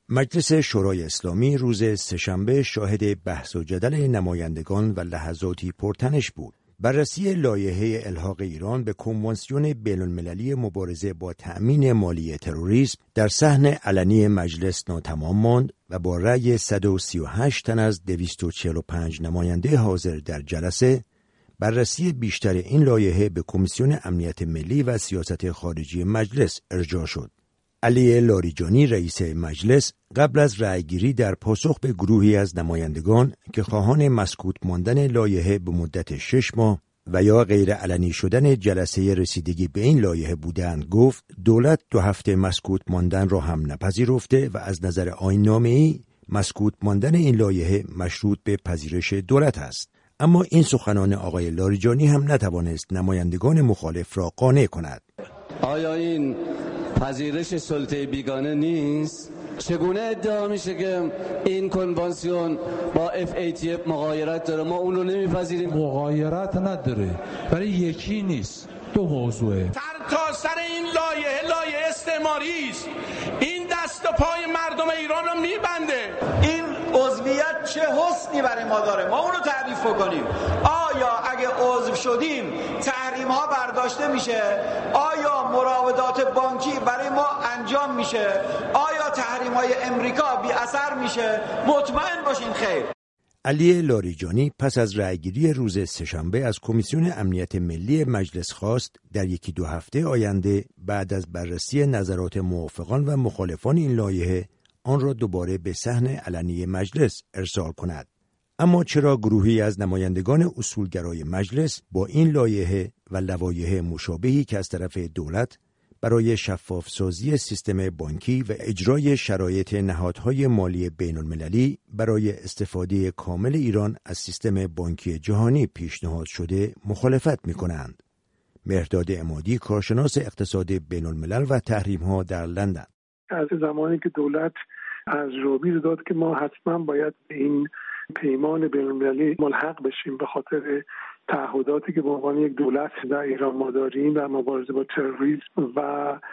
مجلس شورای اسلامی روز سه‌شنبه شاهد بحث و جدل نمایندگان و لحظاتی پرتنش بود. بررسی لایحه الحاق ایران به کنوانسیون بین‌المللی مبارزه با تأمین مالی تروریسم در صحن علنی مجلس ناتمام ماند و با رأی 138 تن از 245 نماینده حاضر در جلسه، بررسی بیشتر این لایحه به کمیسیون امنیت ملی و سیاست خارجی مجلس ارجاع شد. علی لاریجانی رئیس مجلس قبل از رأیگیری در پاسخ به گروهی از نمایندگان که خواهان مسکوت ماندن لایحه به مدت 6 ماه و یا غیر علنی شدن جلسه رسیدگی به این لایحه بودند گفت دولت 2 هفته مسکوت ماندن را هم نپذیرفته و از نظر آیین‌نامه‌ای مسکوت ماندن این لایحه مشروط به پذیرش دولت است. اما این سخنان آقای لاریجانی هم نتوانست نمایندگان مخالف را قانع کند. آیا این پذیرش سلطه بیگانه نیست؟ چگونه ادعا میشه که این کنوانسیون با FATF مغایرت داره؟ ما اون رو نمیپذیریم. مغایرت نداره، ولی یکی نیست، 2 موضوعه. تا سر این لایحه استعماری است. این دست و پای مردم ایران رو میبنده. این عضویت چه حسنی برای ما داره؟ ما اون رو تعریف کنیم. آیا اگه عضو شدیم تحریم ها برداشته میشه؟ آیا مراودات بانکی برای ما انجام میشه؟ آیا تحریم های امریکا بی اثر میشه؟ مطمئن باشین خیر. علی لاریجانی پس از رأیگیری روز سه‌شنبه از کمیسیون امنیت ملی مجلس خواست در 1-2 هفته آینده بعد از بررسی نظرات موافقان و مخالفان این لایحه آن را دوباره به صحن علنی مجلس ارسال کند. اما چرا گروهی از نمایندگان اصولگرای مجلس با این لایحه و لوایح مشابهی که از طرف دولت برای شفاف‌سازی سیستم بانکی و اجرای شرایط نهادهای مالی بین‌المللی برای استفاده کامل ایران از سیستم بانکی جهانی پیشنهاد شده مخالفت می‌کنند؟ مهرداد عمادی، کارشناس اقتصاد بین‌الملل و تحریم‌ها در لندن: از زمانی که دولت ارزیابی داد که ما حتما باید به این پیمان بین‌المللی ملحق بشیم به خاطر تعهداتی که به عنوان یک دولت در ایران ما داریم در مبارزه با تروریسم و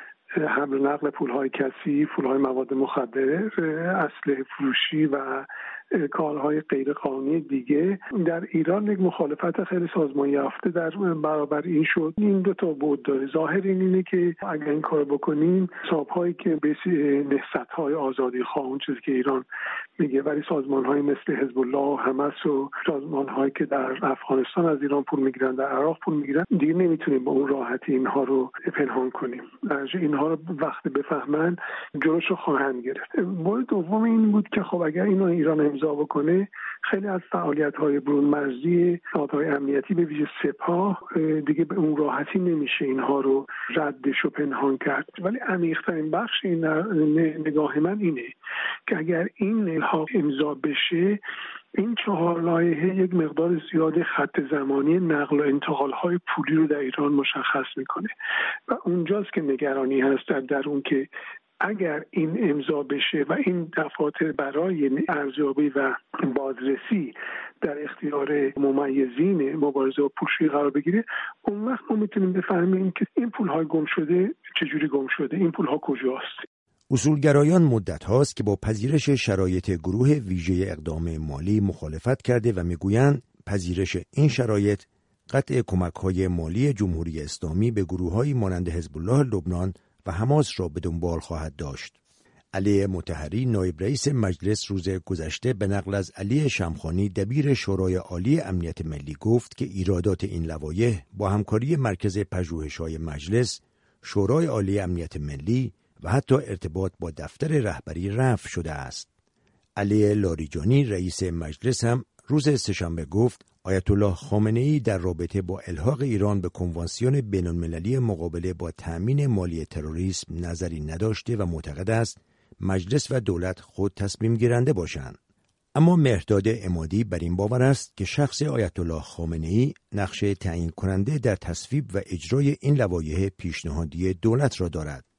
حمل و نقل پولهای کثیف، پولهای مواد مخدر، اسلحه فروشی و کارهای غیرقانونی دیگه، در ایران یک مخالفت خیلی سازمان یافته در برابر این شد. این 2 تا بعد داره. ظاهر اینه که اگر این کار بکنیم حساب‌هایی که به نهضت‌های آزادی خواه، اون چیزی که ایران میگه، ولی سازمان‌های مثل حزب الله و حماس و سازمان‌هایی که در افغانستان از ایران پول میگیرن، در عراق پول میگیرن، دیگه نمیتونیم با اون راحتی اینها رو پنهان کنیم. اینها رو وقتی بفهمن جلوشو خواهند گرفت. مورد دوم این بود که خب اگر اینو ایران امضا بکنه، خیلی از فعالیت‌های برون مرزی نهادهای امنیتی به ویژه سپاه دیگه به اون راحتی نمیشه اینها رو ردش و پنهان کرد. ولی عمیق‌ترین بخش این نگاه من اینه که اگر این الحاق امضا بشه، این 4 لایحه یک مقدار زیاد خط زمانی نقل و انتقال‌های پولی رو در ایران مشخص میکنه و اونجاست که نگرانی هست در اون که اگر این امضا بشه و این دفاتر برای ارزیابی و بازرسی در اختیار ممیزین مبارزه با پولشویی قرار بگیره، اون وقت ما میتونیم بفهمیم که این پول‌ها گم شده چجوری گم شده، این پول‌ها کجاست. اصولگرایان مدت هاست که با پذیرش شرایط گروه ویژه اقدام مالی مخالفت کرده و میگویند پذیرش این شرایط قطع کمک‌های مالی جمهوری اسلامی به گروه‌هایی مانند حزب الله لبنان و حماس را به دنبال خواهد داشت. علی مطهری، نایب رئیس مجلس، روز گذشته به نقل از علی شمخانی، دبیر شورای عالی امنیت ملی، گفت که ایرادات این لوایح با همکاری مرکز پژوهش‌های مجلس، شورای عالی امنیت ملی و حتی ارتباط با دفتر رهبری رفع شده است. علی لاریجانی، رئیس مجلس، هم روز سه‌شنبه گفت آیت الله خامنه‌ای در رابطه با الحاق ایران به کنوانسیون بین‌المللی مقابله با تأمین مالی تروریسم نظری نداشته و معتقد است مجلس و دولت خود تصمیم گیرنده باشند. اما مهرداد عمادی بر این باور است که شخص آیت الله خامنه‌ای نقش تعیین کننده در تصویب و اجرای این لوایح پیشنهادی دولت را دارد.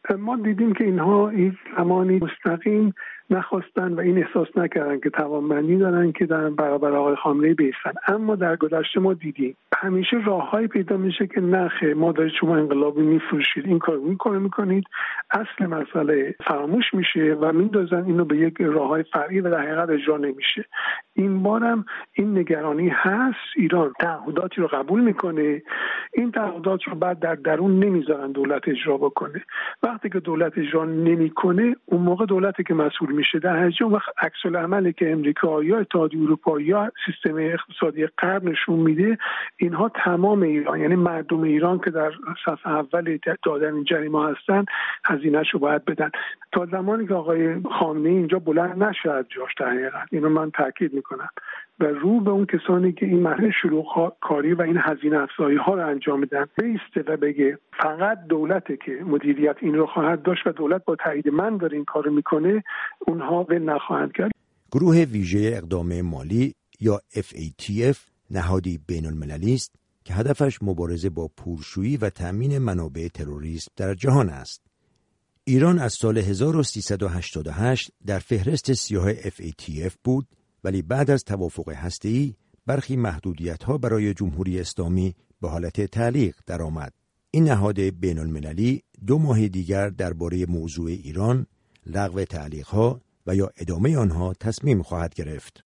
ما دیدیم که اینها هیچ زمانی مستقیم نخواستن و این احساس نکردن که توانمندی دارن که در برابر آقای خامنه‌ای بیستن. اما در گذشته ما دیدیم همیشه راههایی پیدا میشه که نخه ما دارید شما انقلابی میفروشید، این کارو میکنید، اصل مسئله فراموش میشه و میندازن اینو به یک راههای فرعی و در حقیقت اجرا نمیشه. این بارم این نگرانی هست. ایران تعهداتی رو قبول میکنه، این تعهدات رو بعد در درون نمیذارن دولت اجرا بکنه. وقتی که دولت اجرا نمیکنه اون موقع دولتی که مسئول میشه. در حقیقت وقت عکس العملی که امریکا یا اتحادیه اروپا یا سیستم اقتصادی غرب نشون میده، اینها تمام ایران یعنی مردم ایران که در صف اول دادن این جریمه هستن هزینه‌شو باید بدن تا زمانی که آقای خامنه‌ای اینجا بلند نشه از جاش. در حقیقت اینو من تاکید میکنم و رو به اون کسانی که این مرحله شروع کاری و این هزینه افزایی ها رو انجام میدن بیسته و بگه فقط دولته که مدیریت این رو خواهد داشت و دولت با تایید من داره این کارو میکنه، اونها ول نخواهند کرد. گروه ویژه اقدام مالی یا FATF نهادی بین المللی است که هدفش مبارزه با پولشویی و تأمین منابع تروریسم در جهان است. ایران از سال 1388 در فهرست سیاه FATF بود، ولی بعد از توافق هسته‌ای برخی محدودیت‌ها برای جمهوری اسلامی به حالت تعلیق درآمد. این نهاد بین المللی 2 ماه دیگر درباره موضوع ایران، لغو تعلیق‌ها و یا ادامه آنها تصمیم خواهد گرفت.